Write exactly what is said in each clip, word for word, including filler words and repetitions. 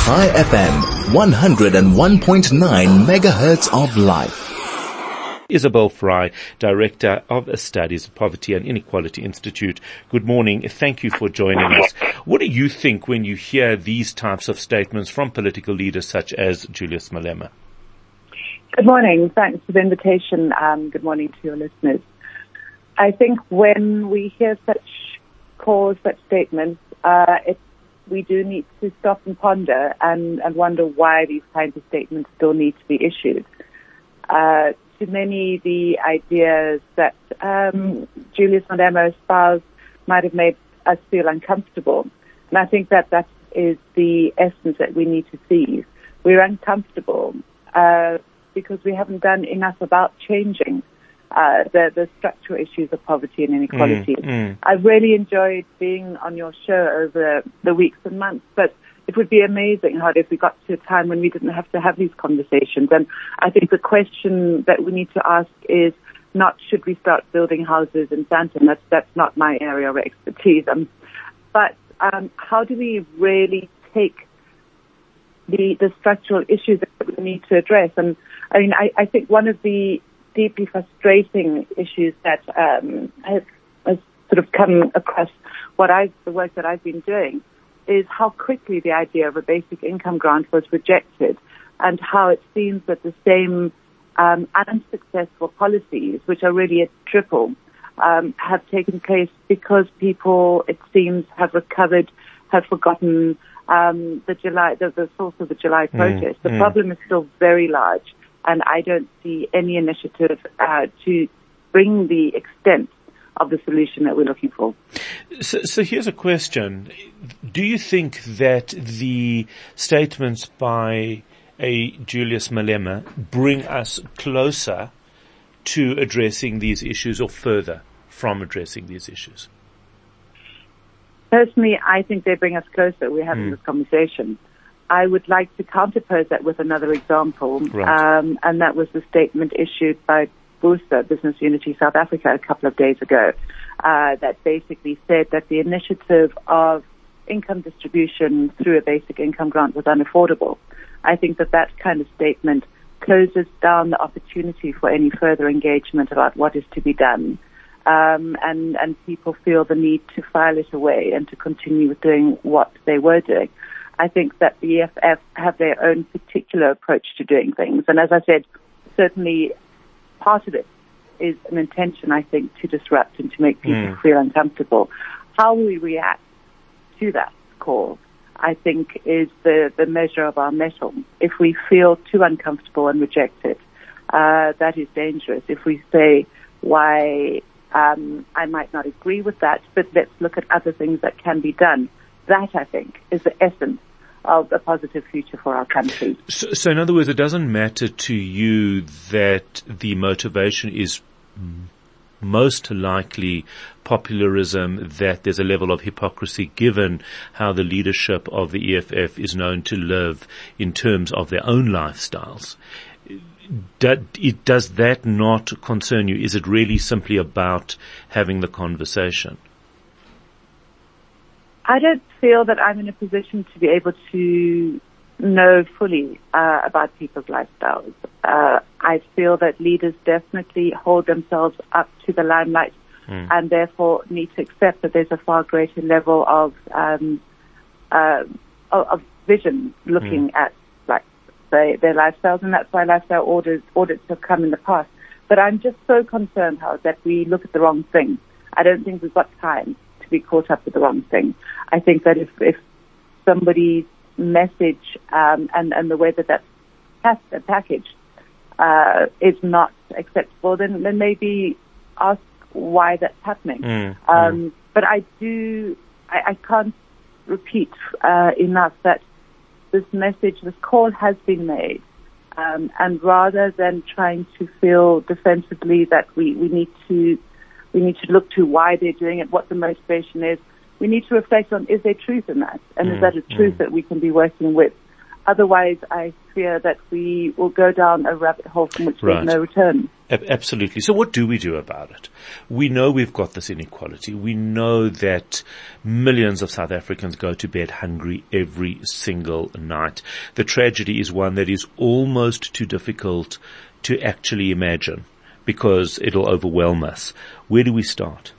Chai F M, one oh one point nine megahertz of life. Isabel Fry, Director of Studies of Poverty and Inequality Institute. Good morning. Thank you for joining us. What do you think when you hear these types of statements from political leaders such as Julius Malema? Good morning. Thanks for the invitation. Um, good morning to your listeners. I think when we hear such calls, such statements, uh, it, we do need to stop and ponder and, and wonder why these kinds of statements still need to be issued. Uh, to many, the ideas that um, Julius Malema espoused might have made us feel uncomfortable. And I think that that is the essence that we need to seize. We're uncomfortable uh, because we haven't done enough about changing uh, the, the structural issues of poverty and inequality. Mm, mm. I've really enjoyed being on your show over the weeks and months, but it would be amazing how if we got to a time when we didn't have to have these conversations. And I think the question that we need to ask is not should we start building houses in Sandton. That's, that's not my area of expertise. Um, but um, how do we really take the, the structural issues that we need to address? And I mean, I, I think one of the deeply frustrating issues that um, has, has sort of come across what I've, the work that I've been doing is how quickly the idea of a basic income grant was rejected and how it seems that the same um, unsuccessful policies, which are really a triple, um, have taken place because people, it seems, have recovered, have forgotten um, the July, the, the source of the July protest. Mm, the mm. problem is still very large, and I don't see any initiative uh, to bring the extent of the solution that we're looking for. So, so here's a question. Do you think that the statements by a Julius Malema bring us closer to addressing these issues or further from addressing these issues? Personally, I think they bring us closer. We're having mm. this conversation. I would like to counterpose that with another example, right. um, and that was the statement issued by BUSA, Business Unity South Africa, a couple of days ago, uh, that basically said that the initiative of income distribution through a basic income grant was unaffordable. I think that that kind of statement closes down the opportunity for any further engagement about what is to be done. Um, and, and people feel the need to file it away and to continue with doing what they were doing. I think that the E F F have their own particular approach to doing things. And as I said, certainly part of it is an intention, I think, to disrupt and to make people mm. feel uncomfortable. How we react to that call, I think, is the, the measure of our mettle. If we feel too uncomfortable and reject it, uh, that is dangerous. If we say, why, um, I might not agree with that, but let's look at other things that can be done. That, I think, is the essence of a positive future for our country. So, so in other words, it doesn't matter to you that the motivation is most likely popularism, that there's a level of hypocrisy given how the leadership of the E F F is known to live in terms of their own lifestyles. Does that not concern you? Is it really simply about having the conversation? I don't feel that I'm in a position to be able to know fully uh, about people's lifestyles. Uh, I feel that leaders definitely hold themselves up to the limelight mm. and therefore need to accept that there's a far greater level of um, uh, of vision looking mm. at like say, their lifestyles, and that's why lifestyle audits, audits have come in the past. But I'm just so concerned, how that we look at the wrong thing. I don't think we've got time to be caught up with the wrong thing. I think that if, if somebody's message um, and, and the way that that's packaged uh, is not acceptable, then, then maybe ask why that's happening. Mm, um, mm. But I do, I, I can't repeat uh, enough that this message, this call has been made. Um, and rather than trying to feel defensively that we, we need to we need to look to why they're doing it, what the motivation is, we need to reflect on, is there truth in that? And mm, is that a truth mm. that we can be working with? Otherwise, I fear that we will go down a rabbit hole from which Right. there's no return. A- Absolutely. So what do we do about it? We know we've got this inequality. We know that millions of South Africans go to bed hungry every single night. The tragedy is one that is almost too difficult to actually imagine because it'll overwhelm us. Where do we start?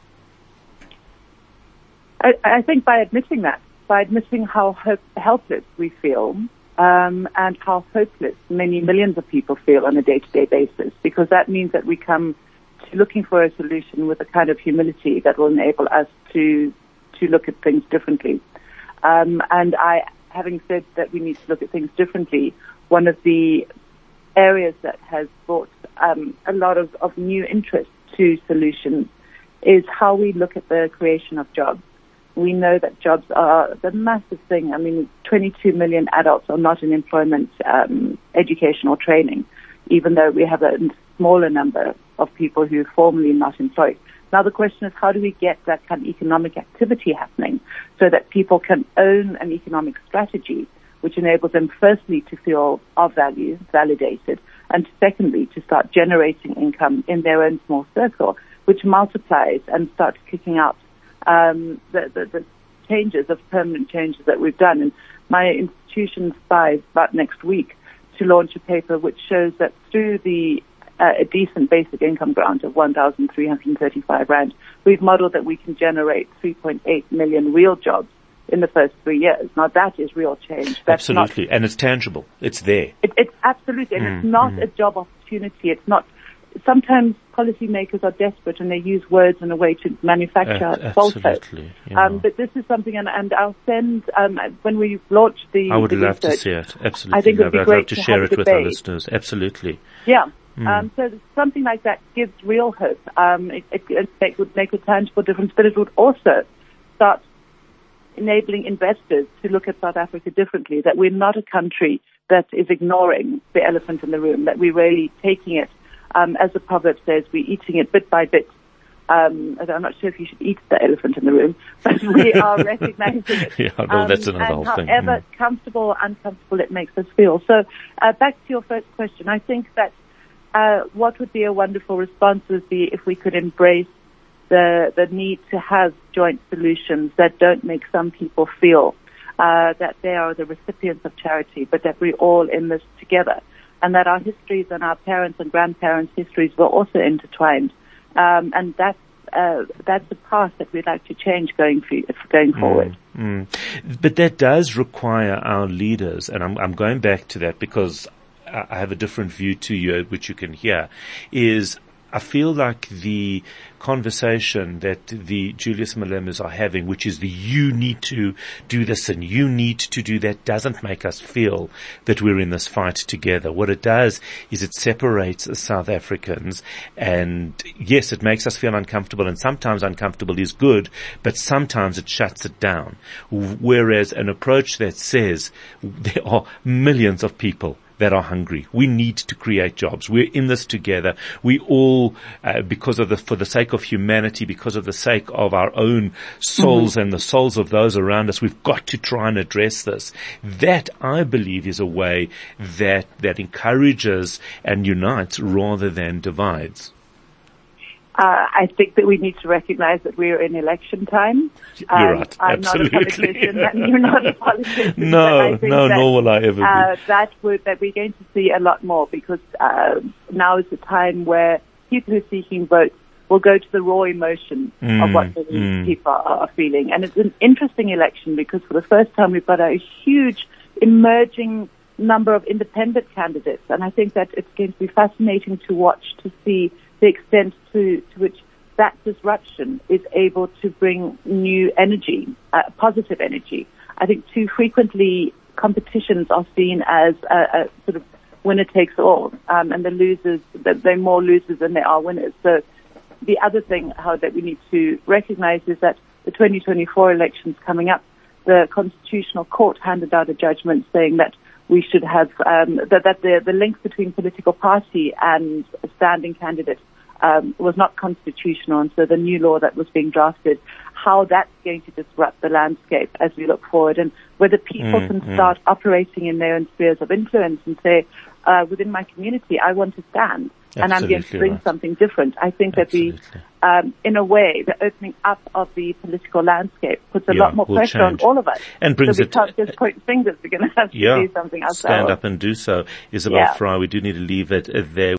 I, I think by admitting that, by admitting how hope, helpless we feel, um, and how hopeless many millions of people feel on a day-to-day basis, because that means that we come to looking for a solution with a kind of humility that will enable us to to look at things differently. Um, and I, having said that we need to look at things differently, one of the areas that has brought um, a lot of, of new interest to solutions is how we look at the creation of jobs. We know that jobs are the massive thing. I mean, twenty-two million adults are not in employment, um, education or training, even though we have a smaller number of people who are formally not employed. Now the question is, how do we get that kind of economic activity happening so that people can own an economic strategy which enables them firstly to feel of value, validated, and secondly to start generating income in their own small circle, which multiplies and starts kicking out Um, the, the, the changes of permanent changes that we've done. And my institution spies about next week to launch a paper which shows that through the uh, a decent basic income grant of one thousand three hundred thirty-five rand, we've modeled that we can generate three point eight million real jobs in the first three years. Now that is real change. That's Absolutely. Not, and it's tangible. It's there. it, it's absolutely, and Mm, it's not mm. a job opportunity. It's not. Sometimes policymakers are desperate and they use words in a way to manufacture A- falsehood. absolutely. Yeah. Um, but this is something, and, and I'll send, um, when we launch the I would the love to research, see it. Absolutely. I think it would be I'd great love to, to share have it a with our debate. listeners. Absolutely. Yeah. Mm. Um, so something like that gives real hope. Um, it, it, it make, would make a tangible difference, but it would also start enabling investors to look at South Africa differently, that we're not a country that is ignoring the elephant in the room, that we're really taking it, um, as the proverb says, we're eating it bit by bit. Um, I'm not sure if you should eat the elephant in the room, but we are recognizing it. Yeah, no, that's um, another and whole thing. however Mm. comfortable or uncomfortable it makes us feel. So uh, back to your first question, I think that uh, what would be a wonderful response would be if we could embrace the the need to have joint solutions that don't make some people feel uh, that they are the recipients of charity, but that we're all in this together, and that our histories and our parents' and grandparents' histories were also intertwined. Um, and that's, uh, that's the path that we'd like to change going, f- going forward. Mm, mm. But that does require our leaders, and I'm, I'm going back to that because I I have a different view to you, which you can hear, is I feel like the conversation that the Julius Malemas are having, which is the you need to do this and you need to do that, doesn't make us feel that we're in this fight together. What it does is it separates South Africans, and yes, it makes us feel uncomfortable, and sometimes uncomfortable is good, but sometimes it shuts it down. Whereas an approach that says there are millions of people that are hungry. We need to create jobs. We're in this together. We all, uh, because of the, for the sake of humanity, because of the sake of our own souls mm-hmm. and the souls of those around us, we've got to try and address this. That, I believe, is a way that, that encourages and unites rather than divides. Uh, I think that we need to recognize that we're in election time. Um, You're right. I'm Absolutely. not a politician, and you're not a politician. No, no, that, nor will I ever uh, be. That would that we're going to see a lot more, because uh, now is the time where people who are seeking votes will go to the raw emotion mm, of what the mm. people are, are feeling. And it's an interesting election because for the first time we've got a huge emerging number of independent candidates, and I think that it's going to be fascinating to watch to see the extent to, to which that disruption is able to bring new energy, uh, positive energy. I think too frequently competitions are seen as a, a sort of winner takes all, um, and the losers, they're more losers than they are winners. So the other thing how that we need to recognize is that the twenty twenty-four elections coming up, the Constitutional Court handed out a judgment saying that we should have um, that, that the, the link between political party and a standing candidate um, was not constitutional, and so the new law that was being drafted, how that's going to disrupt the landscape as we look forward, and whether people mm, can mm. start operating in their own spheres of influence and say, uh, within my community, I want to stand. Absolutely and I'm going to bring right. something different. I think Absolutely. that we, um, in a way, the opening up of the political landscape puts a yeah, lot more will pressure change. on all of us. And brings so we it, can't just point fingers. We're going to have to yeah, do something ourselves. Stand up and do so. Isabel yeah. Fry, we do need to leave it there.